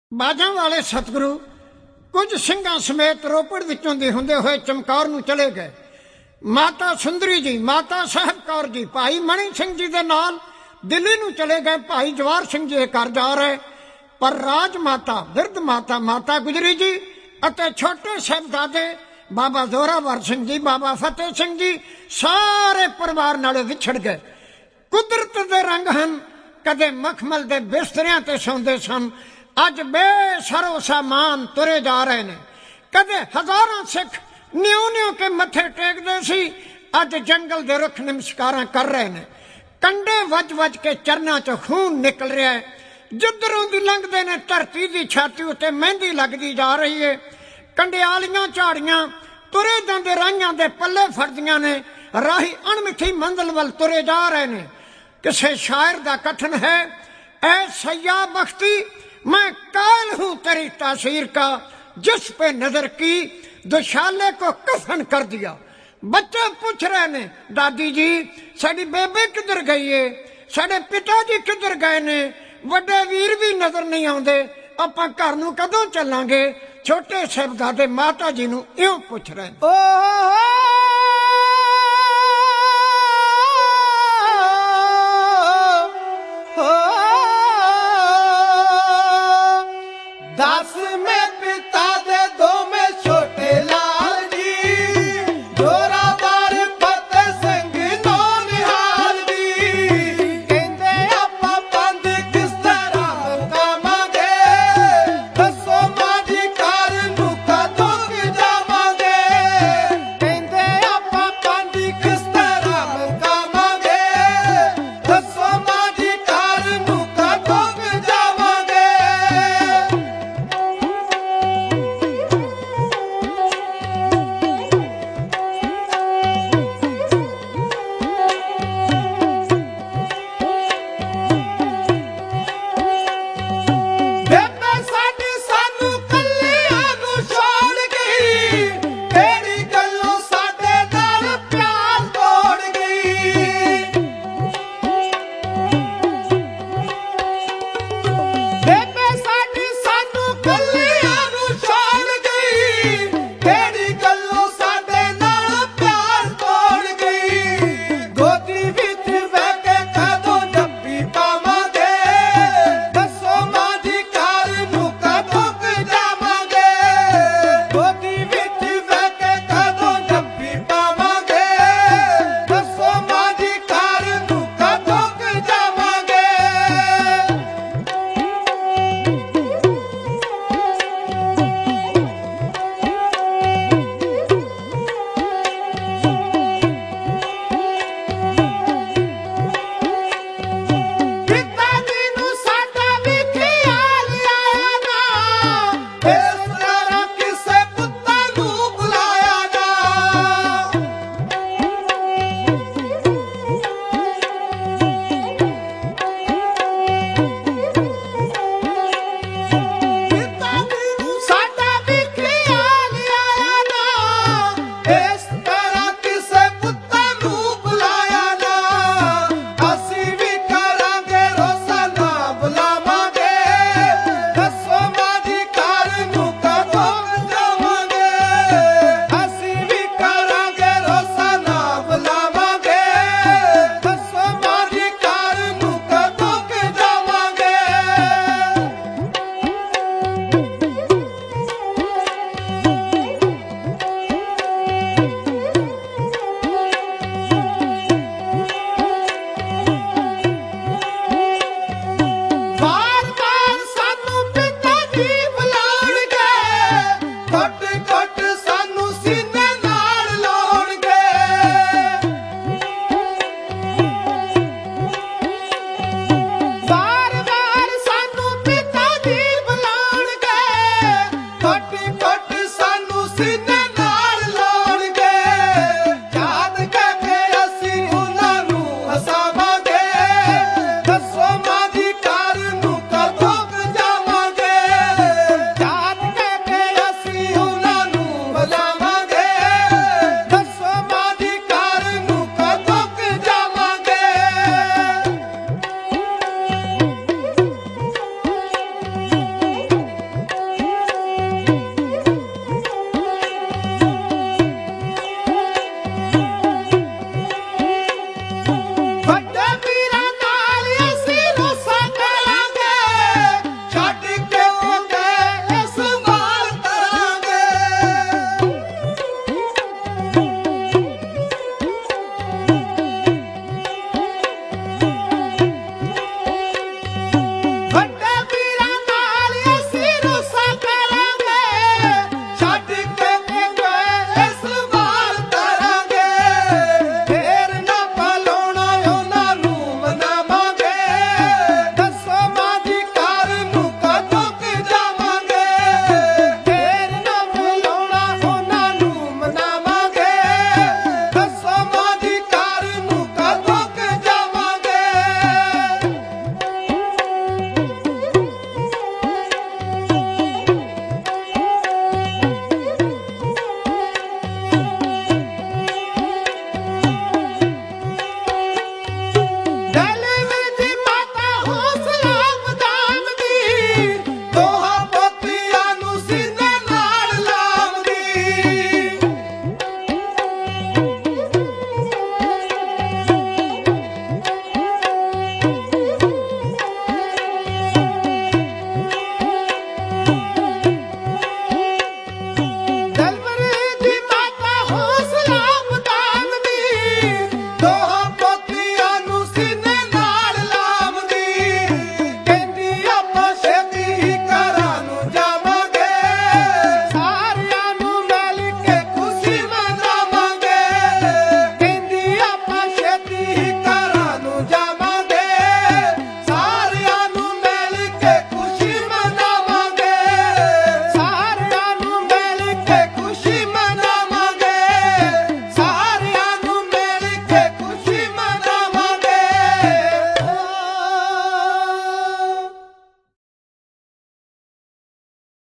ਬਾਜਾਂ ਵਾਲੇ ਸਤਿਗੁਰੂ ਕੁਝ ਸਿੰਘਾਂ ਸਮੇਤ ਰੋਪੜ ਵਿੱਚੋਂ ਦੀ ਹੁੰਦੇ ਹੋਏ ਚਮਕੌਰ ਨੂੰ ਚਲੇ ਗਏ। ਮਾਤਾ ਸੁੰਦਰੀ ਜੀ, ਮਾਤਾ ਸਾਹਿਬ ਕੌਰ ਜੀ, ਭਾਈ ਮਣੀ ਸਿੰਘ ਜੀ ਦੇ ਨਾਲ ਦਿੱਲੀ ਨੂੰ ਚਲੇ ਗਏ। ਭਾਈ ਜਵਾਹਰ ਸਿੰਘ ਜੀ ਦੇ ਘਰ ਜਾ ਰਹੇ, ਪਰ ਰਾਜ ਮਾਤਾ ਬਿਰਧ ਮਾਤਾ ਮਾਤਾ ਗੁਜਰੀ ਜੀ ਅਤੇ ਛੋਟੇ ਸਾਹਿਬਜ਼ਾਦੇ ਬਾਬਾ ਜ਼ੋਰਾਵਰ ਸਿੰਘ ਜੀ, ਬਾਬਾ ਫਤਿਹ ਸਿੰਘ ਜੀ ਸਾਰੇ ਪਰਿਵਾਰ ਨਾਲੋਂ ਵਿਛੜ ਗਏ। ਕੁਦਰਤ ਦੇ ਰੰਗ ਹਨ, ਕਦੇ ਮਖਮਲ ਦੇ ਬਿਸਤਰਿਆਂ ਤੇ ਸੌਂਦੇ ਸਨ, ਅੱਜ ਬੇਸਰੋ ਸਾਮਾਨ ਤੁਰੇ ਜਾ ਰਹੇ ਨੇ। ਕਦੇ ਹਜ਼ਾਰਾਂ ਸਿੱਖ ਨਿਉ ਨਿਉ ਕੇ ਮੱਥੇ ਟੇਕਦੇ ਸੀ, ਅੱਜ ਜੰਗਲ ਦੇ ਰੁੱਖ ਨਮਸਕਾਰਾਂ ਕਰ ਰਹੇ ਨੇ। ਕੰਡੇ ਵੱਜ ਵੱਜ ਕੇ ਚਰਨਾਂ ਚੋਂ ਖੂਨ ਨਿਕਲ ਰਿਹਾ ਹੈ। ਜਿੱਧਰੋਂ ਦੀ ਲੰਘਦੇ ਨੇ ਧਰਤੀ ਦੀ ਛਾਤੀ ਉੱਤੇ ਮਹਿੰਦੀ ਲੱਗਦੀ ਜਾ ਰਹੀ ਹੈ। ਕੰਡਿਆਲੀਆਂ ਝਾੜੀਆਂ ਤੁਰੇ ਜਾਂਦੇ ਰਾਹੀਆਂ ਦੇ ਪੱਲੇ ਫੜਦੀਆਂ ਨੇ, ਰਾਹੀ ਅਣਮਿੱਠੀ ਮੰਜ਼ਿਲ ਵੱਲ ਤੁਰੇ ਜਾ ਰਹੇ ਨੇ। ਕਿਸੇ ਸ਼ਾਇਰ ਦਾ ਕਥਨ ਹੈ, ऐ सैया बख्ती मैं कायल हूँ तेरी तासीर का, जिस पे नजर की दुशाले को कफन कर दिया। बच्चे पूछ रहे ने, दादी जी साडी बेबे किधर गई है, साडे पिता जी किधर गए ने, वड्डे वीर भी नजर नहीं आउंदे, आपां घर नूं कदों चलांगे। छोटे साहिबजादे माता जी नूं इउं पुछ रहे।